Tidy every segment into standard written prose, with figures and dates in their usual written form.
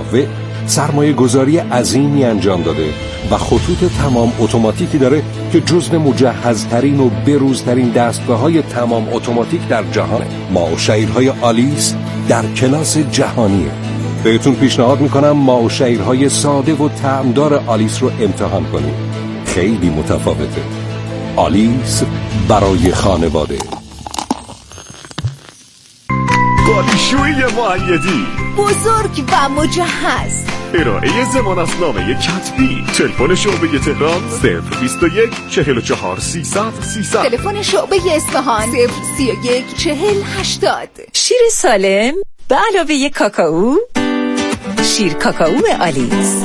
متنوع سرمایه گذاری عظیمی انجام داده و خطوط تمام اتوماتیکی داره که جزو مجهزترین و بروزترین دستگاه‌های تمام اتوماتیک در جهانه. ماوشیرهای آلیس در کلاس جهانیه. بهتون پیشنهاد میکنم ماوشیرهای ساده و طعمدار آلیس رو امتحان کنید. خیلی متفاوته. آلیس برای خانواده. قالیشویی مؤیدی بزرگ و مجهز. ارائه ضمانتنامه کتبی. تلفن شعبه تهران 021 44 300 300. تلفن شعبه اصفهان 031 40 80. شیر سالم به علاوه کاکائو، شیر کاکائو آلیس،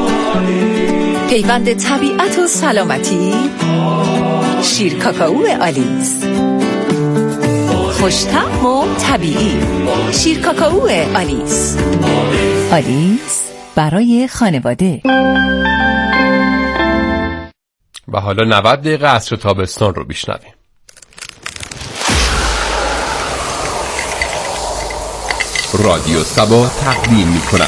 پیوند طبیعت و سلامتی. شیر کاکائو آلیس، خوش‌طعم و طبیعی. شیر کاکائو آلیس. آلیس برای خانواده. و حالا 90 دقیقه عصر تابستان رو بشنویم. رادیو سبا تقدیم می‌کند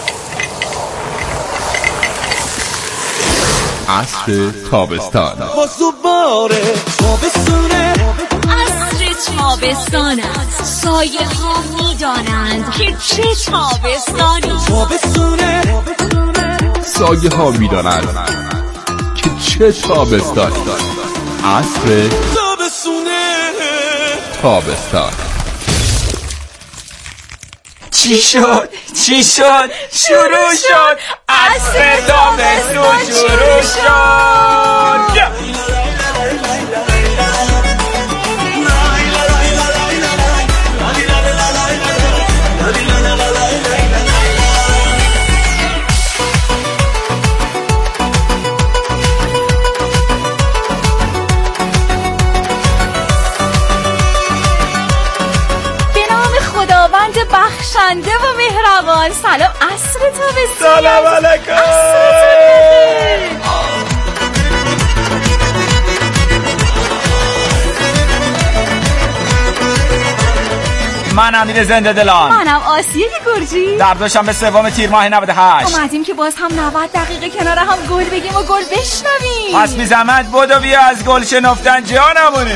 عصر تابستان. مصوباره تابستونه، عصر تابستان است. سایه ها می‌دانند که چه تابستانی. تابستونه، سایه ها می‌دانند که چه تابستانی. عصر تابستونه، تابستان. چی شد؟ شروع شد. عصر تابستون شروع شد. بخشنده و مهربان. سلام عصر تابستون. سلام علیکم. من امیر زنده دلان. منم آسیه گرجی. در دوشنبه سوم تیر ماه 98 اومدیم که باز هم 90 دقیقه کنار هم گل بگیم و گل بشنویم. پس بی زحمت بدو بیا از گل شنفتن جانمونه.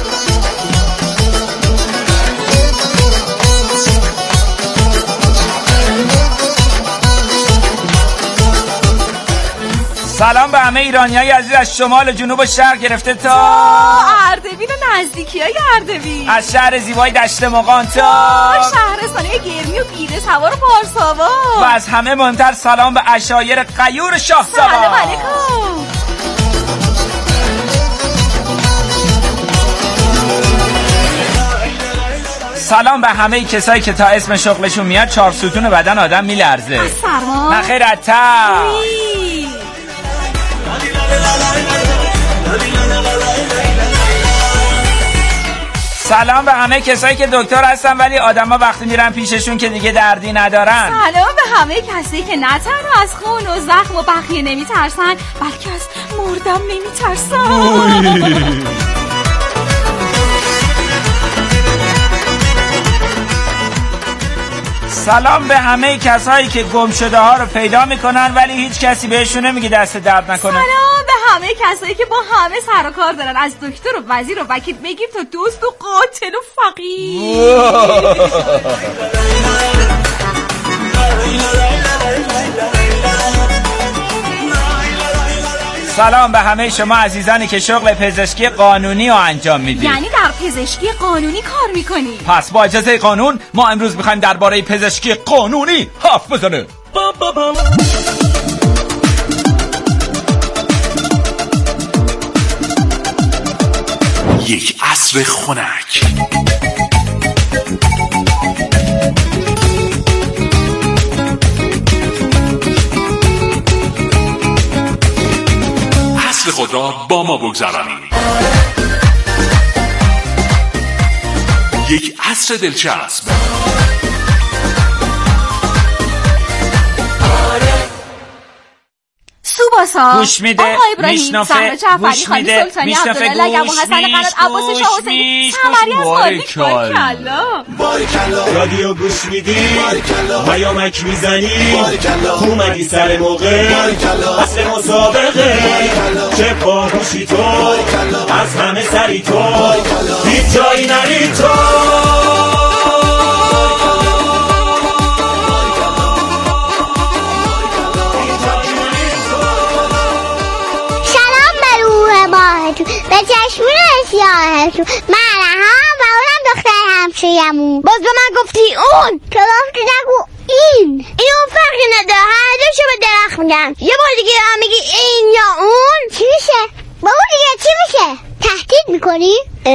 سلام به همه ایرانیای عزیز از شمال جنوب و شرق گرفته تا اردبیل و نزدیکیای اردبیل، از شهر زیبای دشت مقان تا شهرستانه گرمی و بیره سوار و پارساوا، و از همه مهمتر سلام به عشایر غیور شاه سبا. سلام علیکم. سلام به همه کسایی که تا اسم شغلشون میاد 4 ستون بدن آدم میلرزه. از سرما؟ نه خیر، از تب. سلام به همه کسایی که دکتر هستن ولی آدما وقتی میرن پیششون که دیگه دردی ندارن. سلام به همه کسایی که نه تنها از خون و زخم و بقیه نمیترسن بلکه از مردم نمیترسن. سلام به همه کسایی که گم شده ها رو پیدا میکنن ولی هیچ کسی بهشون نمیگه دست درد نکنه. سلام به همه کسایی که با همه سر و کار دارن، از دکتر و وزیر و وکیل بگیر تا دوست و قاتل و فقیر. سلام به همه شما عزیزانی که شغل پزشکی قانونی رو انجام میدید. یعنی در پزشکی قانونی کار میکنی؟ پس با اجازه قانون ما امروز میخوایم درباره پزشکی قانونی حرف بزنیم. یک عصر خنک. عصر خود را با ما بگذرانید. یک عصر دلچسب. سوبا عباسا، گوش میده، آقا ابراهیم، زهرا جعفری، خالی سلطانی، عبدالله لگب و حسن قنات، عباس شاه حسینی، سمری از مالک. بارکلا رادیو گوش میدی، پیامک میزنی، اومدی سر موقع، اصل مسابقه، چه باهوشی تو، از همه سری تو، هیچ جایی نری تو. به چشمون سیاهتون من هم و اونم دختر همسایمون. باز به من گفتی اون که گفتی نگو این فرقی نداره، هر دوشو به درخت میگم. یه بار دیگه هم میگی این یا اون چی میشه؟ با اون دیگه چی میشه؟ تهدید میکنی؟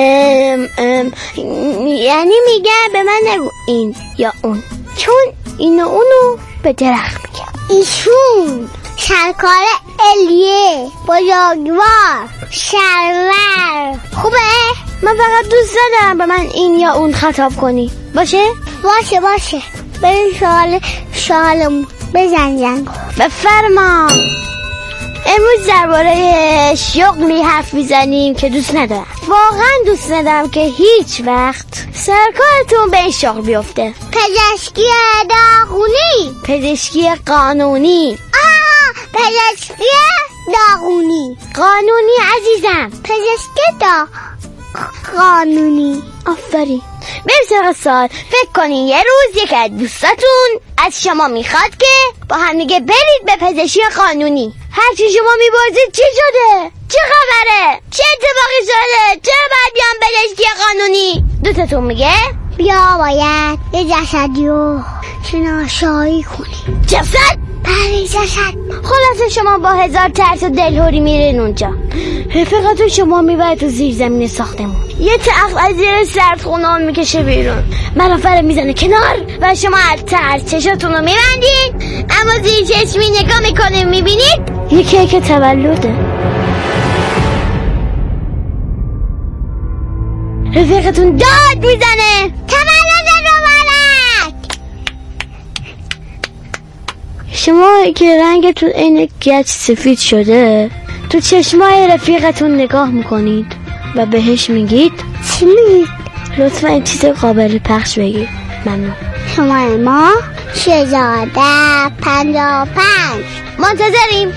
یعنی میگه به من نگو این یا اون، چون این و اونو به درخت میگم. ایشون سرکار الیه بزرگوار شرور خوبه؟ من فقط دوست ندارم به من این یا اون خطاب کنی. باشه بریم شغالمون بزن. بفرما. امروز درباره شغلی حرف میزنیم که دوست ندارم، واقعا دوست ندارم که هیچ وقت سرکارتون به این شغل بیفته. پزشکی داغونی، پزشکی قانونی. پزشکی داغونی قانونی عزیزم، پزشکی قانونی. آفرین. بریم سراغ سوال. فکر کنین یه روز یکی از دوستاتون از شما میخواد که با هم دیگه برید به پزشکی قانونی. هرچی شما میبازید چی شده؟ چه خبره؟ چه اتفاقی شده؟ چرا باید بیام پزشکی قانونی؟ دوستاتون میگه بیا باید یه جسدی رو شناسایی کنی. جسد؟ بله جسد. خلاصه شما با هزار ترس و دلهوری میرین اونجا. رفیقتون شما میبره تو زیر زمین ساختمون، یه تخت از زیر سردخونه میکشه بیرون، ملافه میزنه کنار و شما از ترس چشاتون رو میبندین، اما زیر چشمی نگاه میکنین میبینید یه کیک تولده. رفیقتون داد میزنه تولد مبارک. شما که رنگتون عین گچ سفید شده تو چشمای رفیقتون نگاه میکنید و بهش میگید چی میگید؟ لطفا این چیز قابل پخش بگید. ممنون. شماره ما 655. منتظریم.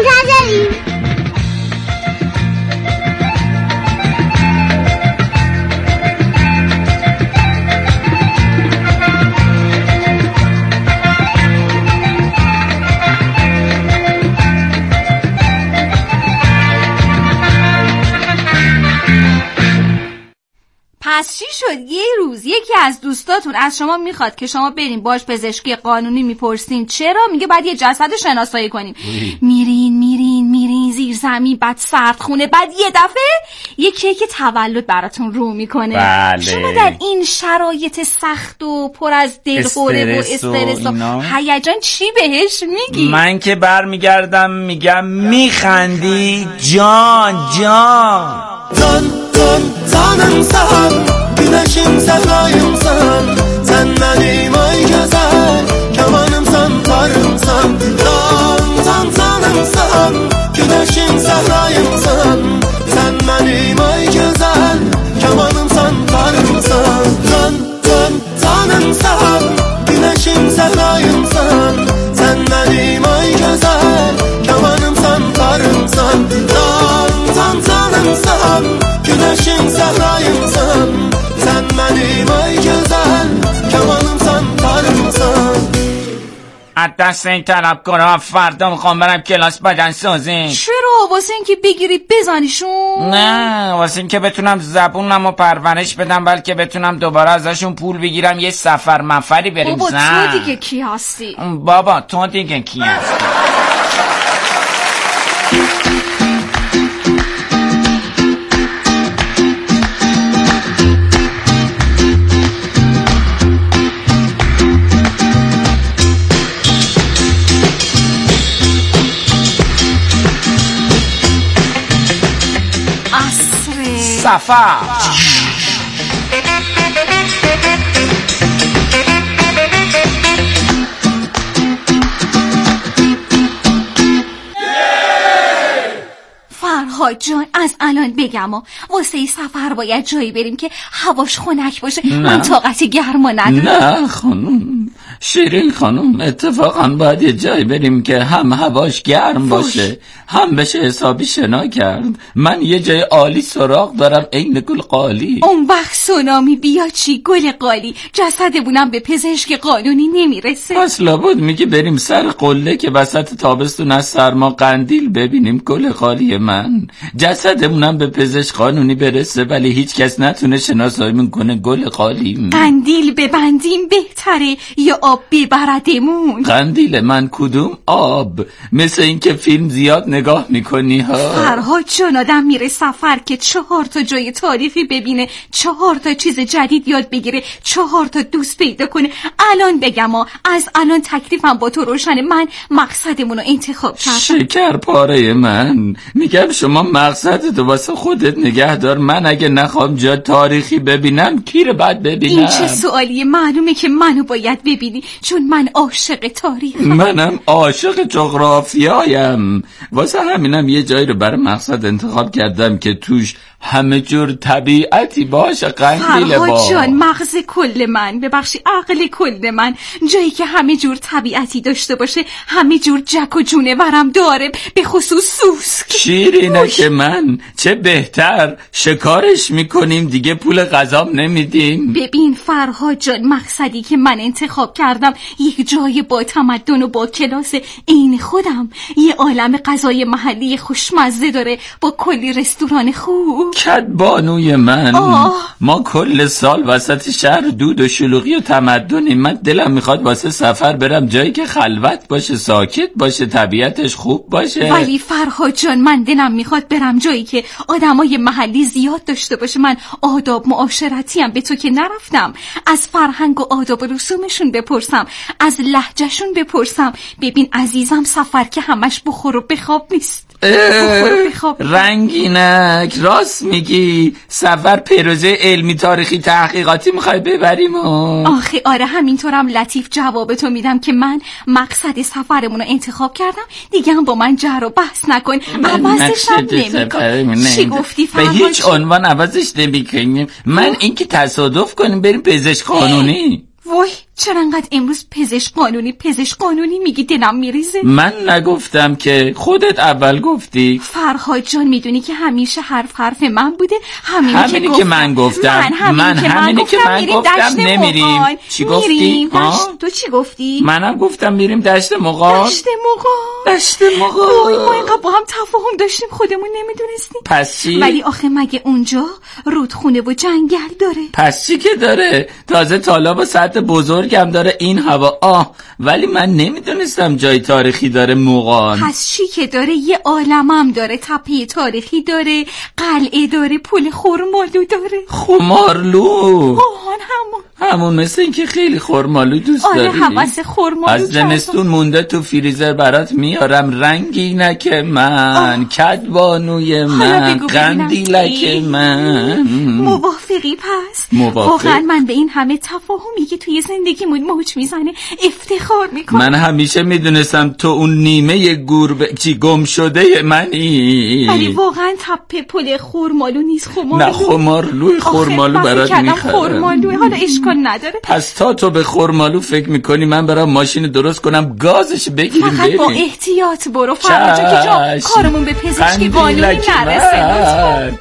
پس چی شد یه روز یکی از دوستاتون از شما میخواد که شما بریم باش پزشکی قانونی، میپرسین چرا؟ میگه بعد یه جسد رو شناسایی کنیم. میرین زیر زمین، بعد سردخونه، بعد یه دفعه یه کیک تولد براتون رو میکنه. بله. شما در این شرایط سخت و پر از دلخوره و استرس و هیجان چی بهش میگی؟ من که برمیگردم میگم میخندی جان زنم سهم güneşim sarayımsan sen benim ay güzel kemanımsan tarımsan zanım saham güneşim sarayımsan sen benim ay güzel kemanımsan tarımsan zanım saham güneşim sarayımsan sen benim ay güzel kemanımsan tarımsan zanım saham güneşim sarayımsan sen benim ay güzel kemanımsan tarımsan. از دست این طلبکارا فردا میخوام برم کلاس بدن سازی. چرا؟ واسه اینکه بگیری بزنیشون؟ نه، واسه اینکه بتونم زبونمو پرورش بدم، بلکه بتونم دوباره ازشون پول بگیرم یه سفر مفری بریم. بابا تو دیگه کی هستی؟ بابا تو دیگه کی هستی؟ سفر فرهاد جان از الان بگم واسه سفر باید جایی بریم که هواش خنک باشه. من طاقت گرما ندارم. نه خانم، شیرین خانم، اتفاقا باید یه جایی بریم که هم هواش گرم باشه هم بشه حسابی شنا کرد. من یه جای عالی سراغ دارم، عین گل قالی. اون وقت سونامی بیا چی گل قالی، جسدمونم به پزشک قانونی نمیرسه. اصلا بود میگه بریم سر قله که وسط تابستون از سرما قندیل ببینیم. گل قالی من، جسدمونم به پزشک قانونی برسه ولی هیچ کس نتونه شناساییمون کنه. گل قالی. قندیل ببندیم بهتره یا آب ببردمون؟ قندیل من کدوم آب؟ مثل این که فیلم زیاد نگاه میکنی ها. فرهاد جان آدم میره سفر که 4 جای تاریخی ببینه، 4 چیز جدید یاد بگیره، 4 دوست پیدا کنه. الان بگم از الان تکلیفم با تو روشنه. من مقصدمون رو انتخاب کردم. شکر پاره من، میگم شما مقصدتو واسه خودت نگه دار. من اگه نخوام جا تاریخی ببینم کی رو باید ببینم؟ این چه سوالیه؟ معلومه که منو باید ببینی چون من عاشق تاریخم. منم عاشق جغرافیایم. واسه همینم یه جایی رو برای مقصد انتخاب کردم که توش همه جور طبیعتی باشه. قندیل با فرهاد جان مغز کل من، ببخشی عقل کل من، جایی که همه جور طبیعتی داشته باشه، همه جور جک و جونورم داره، به خصوص سوسک. شیرینه که من، چه بهتر شکارش میکنیم دیگه، پول غذام نمیدیم. ببین فرهاد جان، مقصدی که من انتخاب کردم یک جای با تمدن و با کلاس عین خودم، یه عالم غذای محلی خوشمزه داره با کلی رستوران خوب. کد بانوی من، ما کل سال وسط شهر دود و شلوغی و تمدنی. من دلم میخواد واسه سفر برم جایی که خلوت باشه، ساکت باشه، طبیعتش خوب باشه. ولی فرهاد جان من دلم میخواد برم جایی که آدمای محلی زیاد داشته باشه. من آداب معاشرتیم به تو که نرفتم، از فرهنگ و آداب و رسومشون بپرسم، از لهجهشون بپرسم. ببین عزیزم، سفر که همش بخور و بخواب نیست. رنگینک، راست میگی. سفر پروژه علمی تاریخی تحقیقاتی میخوای ببریم آخه آره، همینطورم لطیف جواب تو میدم که من مقصد سفرمون رو انتخاب کردم، دیگه هم با من جر و بحث نکن. عوضشم نمیکنم. چی گفتی فرهاد؟ به هیچ عنوان عوضش نمیکنیم. من اینکه تصادف کنیم بریم پزشک قانونی. وای چرا انقدر امروز پزشک قانونی میگی؟ دلم میریزه. من نگفتم که، خودت اول گفتی. فرهاد جان میدونی که همیشه حرف من بوده. همینی که من گفتم. من همینی که من گفتم نمیریم. چی گفتی؟ تو چی گفتی؟ منم گفتم میریم دشت مغان. دشت مغان. وای ما اینقدر با هم تفاهم داشتیم خودمون نمیدونستیم. پس چی؟ ولی آخه مگه اونجا رودخونه و جنگل داره؟ پس چی که داره؟ تازه تالاب و سطح بزرگم داره این هوا. ولی من نمیدونستم جای تاریخی داره مغان. پس چی که داره؟ یه عالمم داره، تپه تاریخی داره، قلعه داره، پل خرمالو داره. خمارلو؟ همون مثل این که خیلی خرمالو دوست داری. آره حوث خرمالو. از زمستون مونده تو فریزر برات میارم. رنگینک من، کدبانوی من، قندیلک من. موافقی پس؟ واقعا من به این همه تفاهمی که توی زندگیمون موج میزنه افتخار میکنم. من همیشه میدونستم تو اون نیمه گم شده منی. ولی واقعا تپه پل خرمالو نیست، خمارلو. نه خمارلوی خرمالو برات میخرم. حالا اشکال نداره. پس تو به خرمالو فکر میکنی من برام ماشین درست کنم گازش بگیریم فقط با احتیاط برو فرهاد جان که جا کارمون به پزشکی قانونی نرسه.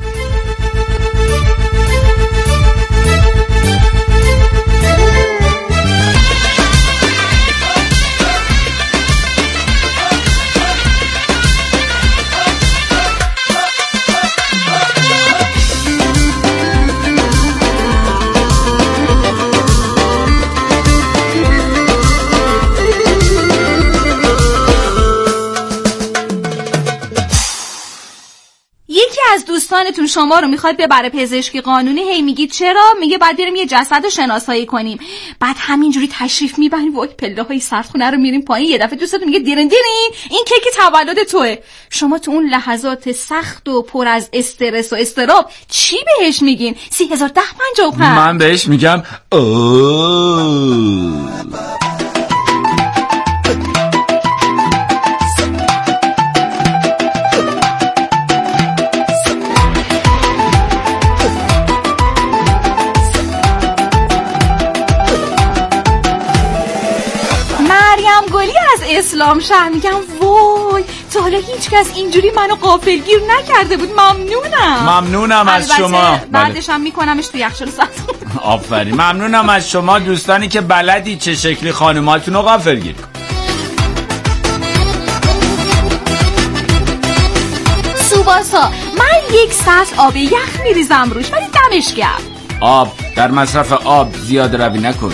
از دوستانتون شما رو میخواد ببره پزشکی قانونی، هی میگید چرا؟ میگه بعد بریم یه جسد رو شناسایی کنیم. بعد همینجوری تشریف میبریم وای پله های سردخونه رو میریم پایین، یه دفعه دوستتون میگه دیرین این کیک تولد توه. شما تو اون لحظات سخت و پر از استرس و استراب چی بهش میگین؟ 301055. من بهش میگم اسلام شهر میگم وای تا حالا هیچ کس اینجوری منو غافلگیر نکرده بود. ممنونم از شما. بعدش هم میکنمش تو یخچال سبز. آفرین. ممنونم از شما دوستانی که بلدی چه شکلی خانوماتون رو غافلگیر کن. سوباسا من 1 سطل آب یخ میریزم روش ولی دمش گرم. آب در مصرف آب زیاد روی نکن.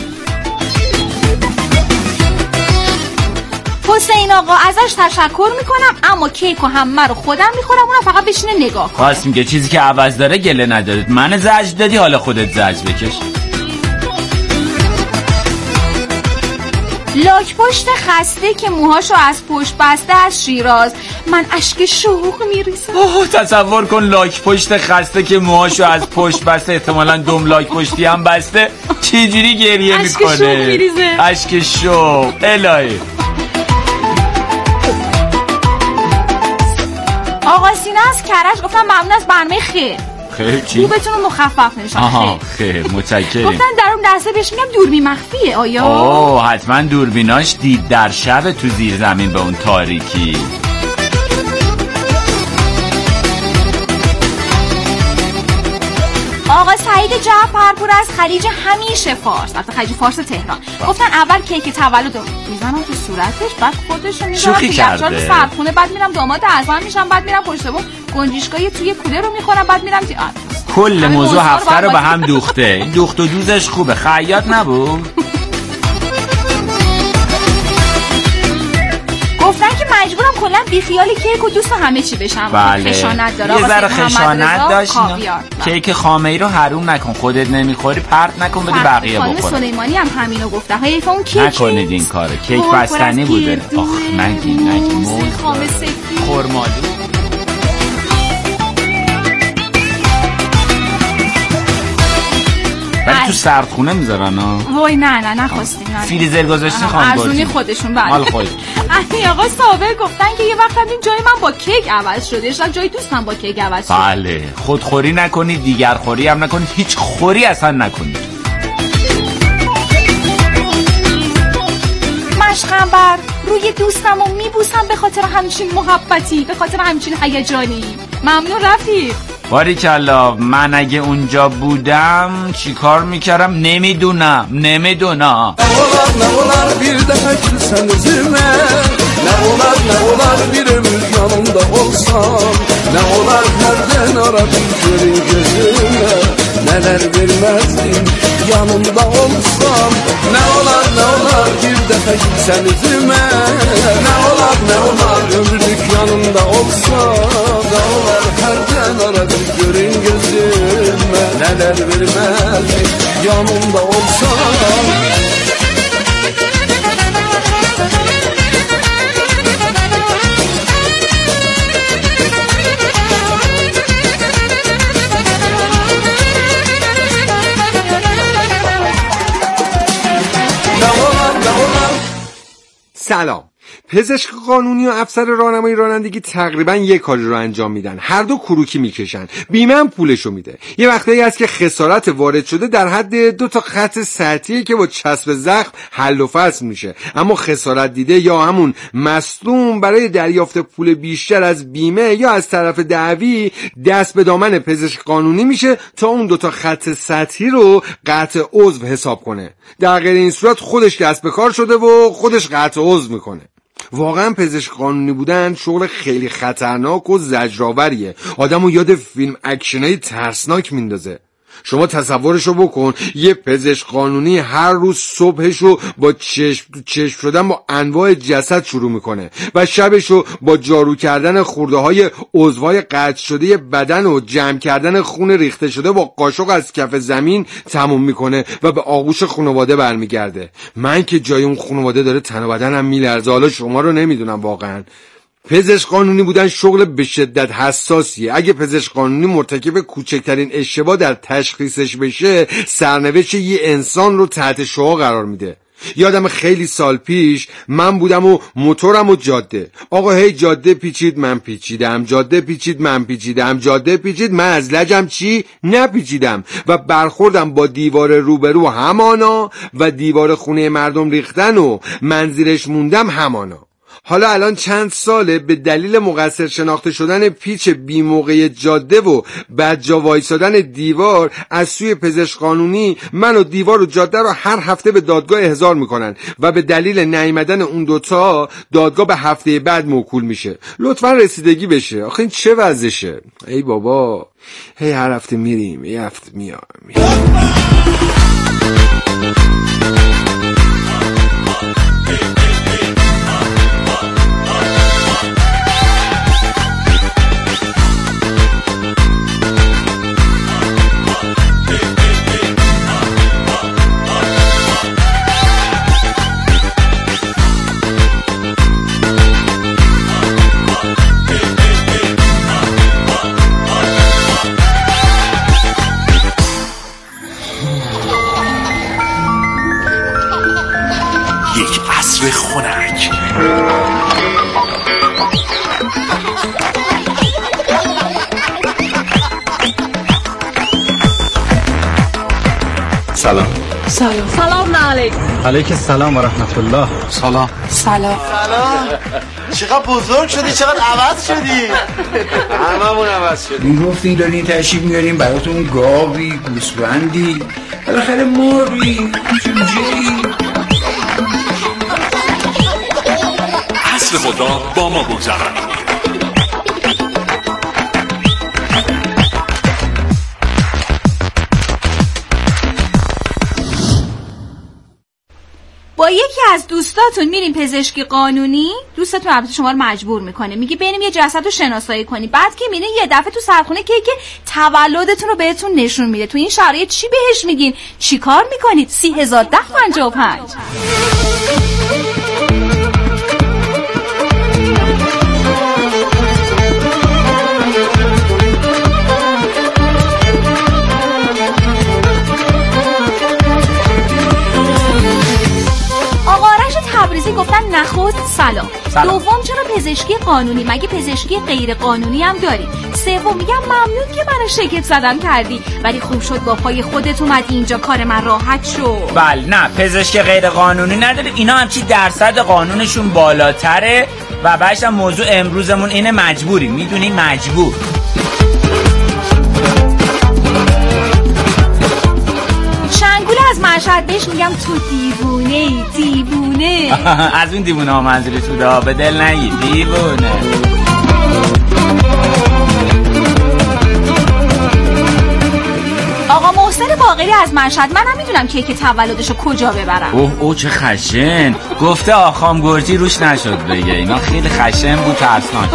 حسین آقا ازش تشکر میکنم اما کیکو همه رو خودم میخورم، اونم فقط بشینه نگاه کنه. خواست میگه چیزی که عوض داره گله ندارید. من زجر دادی حالا خودت زجر بکش. لاک پشت خسته که موهاشو از پشت بسته از شیراز، من اشک شوق میریزم. تصور کن لاک پشت خسته که موهاشو از پشت بسته، احتمالاً دوم لاک پشتی هم بسته، چجوری گریه میکنه؟ اشک شوق میریزه. اشک شوق الهی. آقا سینا از کرج گفتم ممنون از برنامه خیر. خیر چی؟ خوبتون رو مخفف نمیشم. آها خیر متشکرم. گفتن در اون دسته بهش میگم دوربین مخفیه. آیا؟ اوه حتما دوربیناش دید در شب تو زیر زمین به اون تاریکی. آقا سعید جعفرپور از خلیج همیشه فارس، البته خلیج فارس تهران، گفتن اول کیک تولد میزنم تو صورتش، بعد خودشو میذارم تو یخچال سردخونه، بعد میرم داماد اعظم میشم، بعد میرم پشت بوم گنجشکای توی کوله رو میخورم، بعد میرم کل موضوع هفته رو به هم دوخته. دوخت و دوزش خوبه. خیاط نبود. گفتن که مجبورم کلا بیخیال کیک و دوست همه چی بشم. بله. خشانت داره. یه ذره خشانت داشت. کیک خامه‌ای رو حروم نکن. خودت نمیخوری پرت نکن بدی بقیه بخورن. خانم سلیمانی هم همینو گفته. حیف اون کیک نکنید این کارو. کیک بستنی بوده. آخ نگی خام سفید خرمالو. ولی تو سردخونه میذارن ها. وای نه نخواستیم. فریزر گذاشتی خانم ارزونی خودشون. بله مال خود. علی آقا صابر گفتن که یه وقت این جای من با کیک عوض شده، اشتم جای دوستم با کیک عوض شده. بله خودخوری نکنید، دیگر خوری هم نکنید، هیچ خوری اصلا نکنید. مشقم بر روی دوستم و میبوسم به خاطر همچین محبتی، به خاطر همچین هیجانی. ممنون رفیق. باریکلا. من اگه اونجا بودم چی کار میکردم نمیدونم. نه olar bir daha gülsen üzüme, ne olar bir ömür yanımda olsam, ne olar nereden aradın görün gözüme, neler vermezdim yanımda olsam, ne olar bir daha gülsen üzüme, ne olar ömürlük yanımda olsam, ne olar nereden aradın görün gözüme, neler vermezdim yanımda olsam. سلام. پزشک قانونی و افسر راهنمایی رانندگی تقریبا یک کاری رو انجام میدن، هر دو کروکی میکشن، بیمه هم پولشو میده. یه وقتایی هست که خسارت وارد شده در حد 2 تا خط سطحیه که با چسب زخم حل و فصل میشه، اما خسارت دیده یا همون مصدوم برای دریافت پول بیشتر از بیمه یا از طرف دعوی دست به دامن پزشک قانونی میشه تا اون 2 تا خط سطحی رو قطع عضو حساب کنه. در غیر این صورت خودش دست به کار شده و خودش قطع عضو میکنه. واقعا پزشک قانونی بودن شغل خیلی خطرناک و زجرآوریه، آدمو یاد فیلم اکشنای ترسناک میندازه. شما تصورشو بکن، یه پزشک قانونی هر روز صبحشو با چشم شدن با انواع جسد شروع میکنه و شبشو با جارو کردن خورده های عضوهای قطع شده بدن و جمع کردن خون ریخته شده با قاشق از کف زمین تموم میکنه و به آغوش خانواده برمیگرده. من که جای اون خانواده داره تن و بدنم میلرزه، حالا شما رو نمیدونم. واقعا پزشک قانونی بودن شغل به شدت حساسیه. اگه پزشک قانونی مرتکب کوچکترین اشتباه در تشخیصش بشه، سرنوشت یه انسان رو تحت شعاع قرار میده. یادم خیلی سال پیش من بودم و موتورم و جاده، آقا هی جاده پیچید من پیچیدم، جاده پیچید من پیچیدم، جاده پیچید من از لجم چی نپیچیدم و برخوردم با دیوار روبرو همانا و دیوار خونه مردم ریختن و من زیرش موندم همانا. حالا الان چند ساله به دلیل مقصر شناخته شدن پیچ بیموقع جاده و بدجا وایسادن دیوار از سوی پزشک قانونی من و دیوار و جاده رو هر هفته به دادگاه احضار میکنن و به دلیل نیامدن اون دوتا دادگاه به هفته بعد موکول میشه. لطفا رسیدگی بشه. آخه این چه وضعشه؟ ای بابا، هی هر هفته میریم یه هفته میام. یک عصر خنک. سلام. سلام علیکم. علیک السلام و رحمت الله. سلام. چقدر بزرگ شدی، چقدر عوض شدی. هممون عوض شدیم. میگفتین دارین تشریف میارین براتون گاوی، گوسفندی، بالاخره مرغی، جوجه‌ای. عصر خود را با ما بگذرانید. با یکی از دوستاتون میریم پزشکی قانونی، دوستاتون البته شما رو مجبور میکنه، میگه بریم یه جسد رو شناسایی کنی. بعد که میرین یه دفعه تو سرخونه که تولدتون رو بهتون نشون میده. تو این شرایط چی بهش میگین؟ چی کار میکنید؟ 30,1055. گفتن نخست سلام. دوم چرا پزشکی قانونی؟ مگه پزشکی غیر قانونی هم داری؟ سوم میگم ممنون که منو شگفت زدم کردی، ولی خوب شد با پای خودت اومدی اینجا، کار من راحت شد. بله، نه پزشکی غیر قانونی نداره، اینا هم چی درصد قانونشون بالاتره و بعدش هم موضوع امروزمون اینه مجبوری، میدونی مجبور. شنگول از مشهد بهش میگم تو دیوونه. از اون دیوونه ها منظوری تو دا به دل نگی، دیوونه. آقا محسن باقری از مشهد، منم میدونم کیک تولدشو کجا ببرم. اوه چه خشن. گفته آخام گرجی روش نشد بگه، اینا خیلی خشن بود، ترسناک.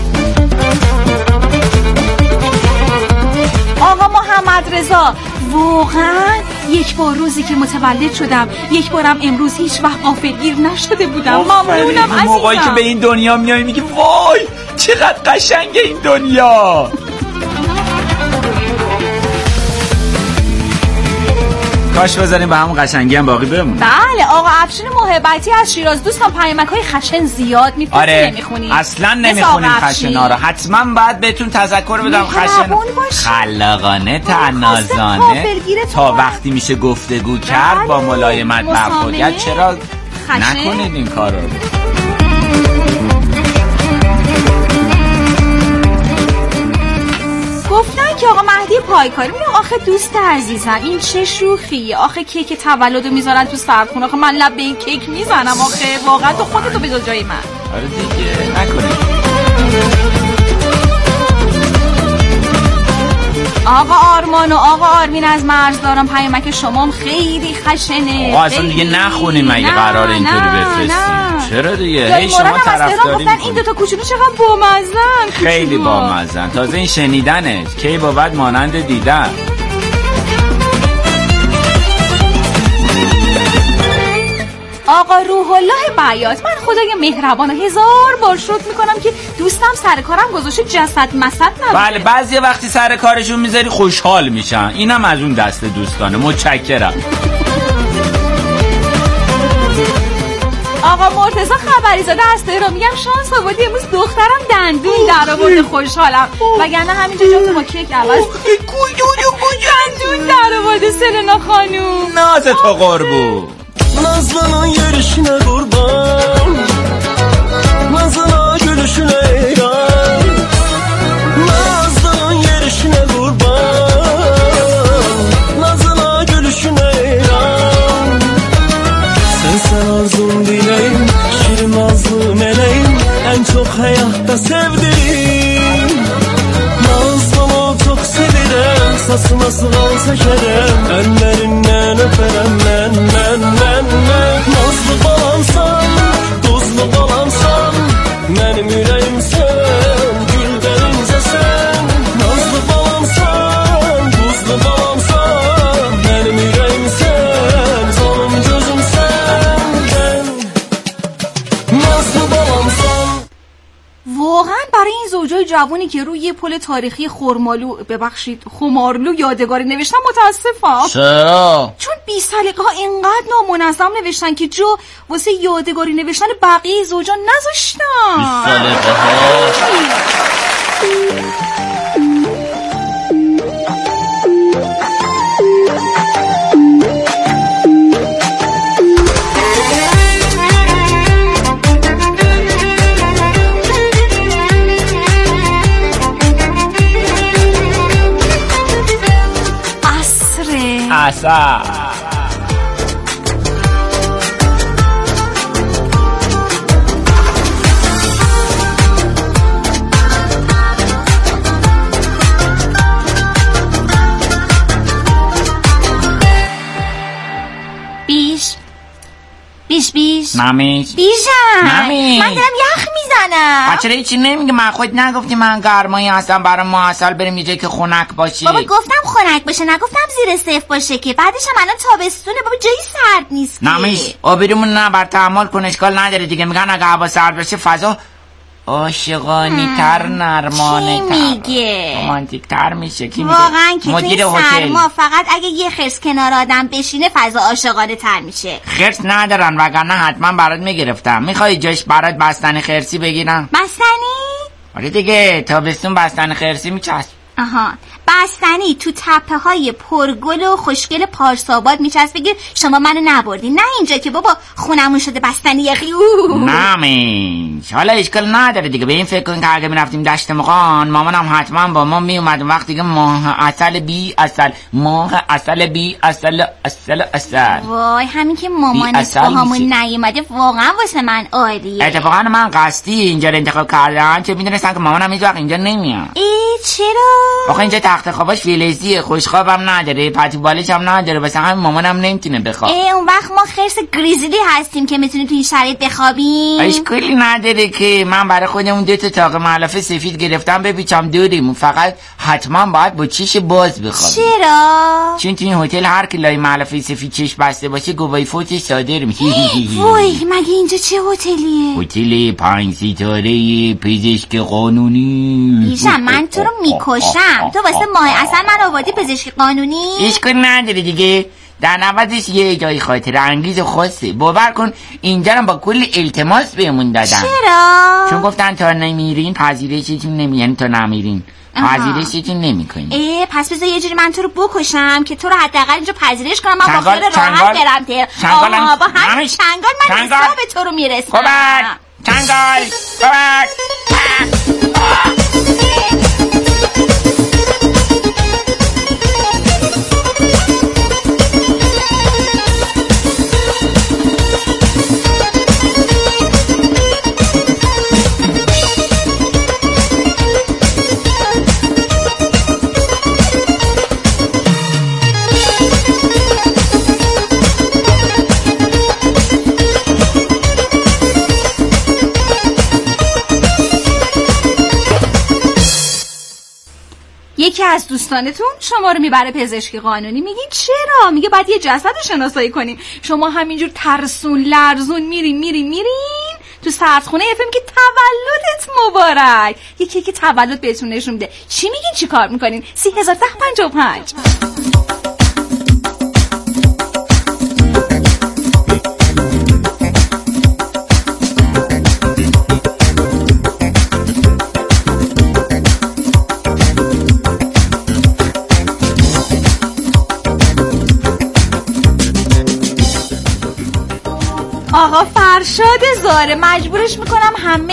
آقا محمد رضا، واقعا یک بار روزی که متولد شدم، یک بارم امروز هیچ وقت غافلگیر نشده بودم. ممنونم عزیزم. موقعی که به این دنیا میای میگی وای چقدر قشنگه این دنیا. کاش بذاریم به همون قشنگی هم باقی بمونه. بله آقا افشین محبتی از شیراز، دوستان پیامک‌های خشن زیاد می‌فرستید. آره نمیخونید. اصلا نمیخونیم خشنا رو. حتما باید بهتون تذکر بدم خشن خلاقانه تنازانه تا وقتی میشه گفتگو کرد با ملایمت برخورد. چرا نکنید این کار رو؟ گفتن که آقا مهدی پایکاری میگه آخه دوست عزیزم این چه شوخیه، آخه کیک تولدو میذارن تو سرخونه، آخه من لب به این کیک میزنم، آخه واقعا تو خودتو بذار جای من. آره دیگه نکنید. آقا آرمان و آقا آرمین از مرزداران، پیامک شمام خیلی خشنه. آقا اصلا دیگه نخونیم مگه قرار اینطوری بفرستیم. چرا دیگه؟ هی شما طرفداری میکنید. این دوتا کوچولو چقدر بامزن. خیلی بامزن. تازه این شنیدنش کی بود مانند دیدن. آقا روح الله بیات، من خدای مهربانو 1000 بار شکر میکنم که دوستم سر کارم گذاشته جسد مسد نبوده. بله بعضی وقتی سر کارشون میذاری خوشحال میشن، اینم از اون دست دوستانه. متشکرم. آقا مرتضی خبریزاده از تهران، میگم شانس آوردی امروز دخترم دندون در آورده، خوشحالم، وگرنه همینجا جاتو با کیک عوض دندون در آورده. سلنا خانوم ناز تو قربون Nazlanan yarışına kurban həyatda sevdim. Nazlıma çox sevirəm, sasına sığal çəkərəm, əllərindən öpərəm mən. Nazlı balamsan, duzlu balamsan, mənim ürəyimsən, güldən incəsən. Nazlı balamsan, duzlu balamsan, mənim ürəyimsən, canım gözümsən. Nazlı balamsan. واقعا برای این زوجای جوانی که روی پل تاریخی خمارلو یادگاری نوشتن متاسفم. چرا؟ چون بی سلیقه ها اینقدر نامنظم نوشتن که جو واسه یادگاری نوشتن بقیه زوجا نذاشتن. بی سلیقه ها. عسل. بیش مامیش بیشم مامی من دارم یخ میزنم. بچه هیچی نمیگه. من خود نگفتی من گرمایی هستم برای ما اصل بریم یه جایی که خنک باشه. بابا گفتم خنک باشه نگفتم زیر صفر باشه که بعدش هم الان تابستونه بابا جایی سرد نیست. نمیش آبیرمون نه بر تحمل کن اشکال نداره دیگه. میگن اگه هوا سرد بشه فضا عاشقانی تر نرمانه تر میگه رومانتیک تر میشه. کی واقعا که مدیر توی هتل. سرما فقط اگه یه خرس کنار آدم بشینه فضا عاشقانه تر میشه. خرس ندارن وگرنه حتما برات میگرفتم. میخوای جاش برات بستنی خرسی بگیرم؟ بستنی؟ آره دیگه تابستون بستنی خرسی میچسب. آها بستنی تو تپه های پرگل و خوشگل پارساباد میچسب. بگیر شما منو نبردی نه اینجا که بابا خونمون شده بستنی یخی. نمیش حالا اشکال نداره دیگه. به این فکر کن که اگه میرفتیم دشت مقان مامانم حتما با ما میومد وقتی که ماه عسل بی عسل ماه عسل بی عسل عسل. وای همین که مامانت با همون نیومده واقعا واسه من عالیه. اتفاقا من قصدی اینجا رو انتخاب کردم چه میدونستم که مامانم هیچ وقت اینجا نمیاد. چرا؟ آخه اینجا تخت خواباش فلزیه، خوشخوابم نداره، پتو بالش هم نداره، واسه همین مامانم نمیتونه بخواب. اون وقت ما خرس گریزلی هستیم که میتونیم تو این شرایط بخوابیم. اشکالی نداره که من برای خودمون 2 تا تاق ملافه سفید گرفتم بپیچم دوریم. فقط حتما باید با چش باز بخوابیم. چرا؟ چون تو این هتل هر کی لای ملافه سفید چش بسته باشه گواهی فوتش صادر میشه. وای مگه اینجا چه هتلیه؟ هتل 5 ستاره پزشک قانونی. ایشم من تو رو میکشم. تو واسه ماه اصلا من آوردی پزشکی قانونی؟ اشکال نداره دیگه. در نوازش یه جای خاطر انگیز خاصه. باور کن اینجا رو با کل التماس بهمون دادن. چرا؟ چون گفتن تا نمیرین پذیرشتون نمیان. تا نمیرین پذیرشتون نمیکنین. پس بذار یه جوری من تو رو بکشم که تو رو حداقل اینجا پذیرش کنم. من با خیال راحت برم با همین چنگال من حساب تو رو میرسم. کمک چنگال کمک. یکی از دوستانتون شما رو میبره پزشکی قانونی. میگین چرا؟ میگه بعد یه جسد رو شناسایی کنیم. شما همینجور ترسون لرزون میرین تو سردخونه یه فیلم که تولدت مبارک. یکی که تولد بهتون نشون میده. چی میگین چی کار میکنین؟ 30,055. آقا فرشاد زاره مجبورش میکنم همه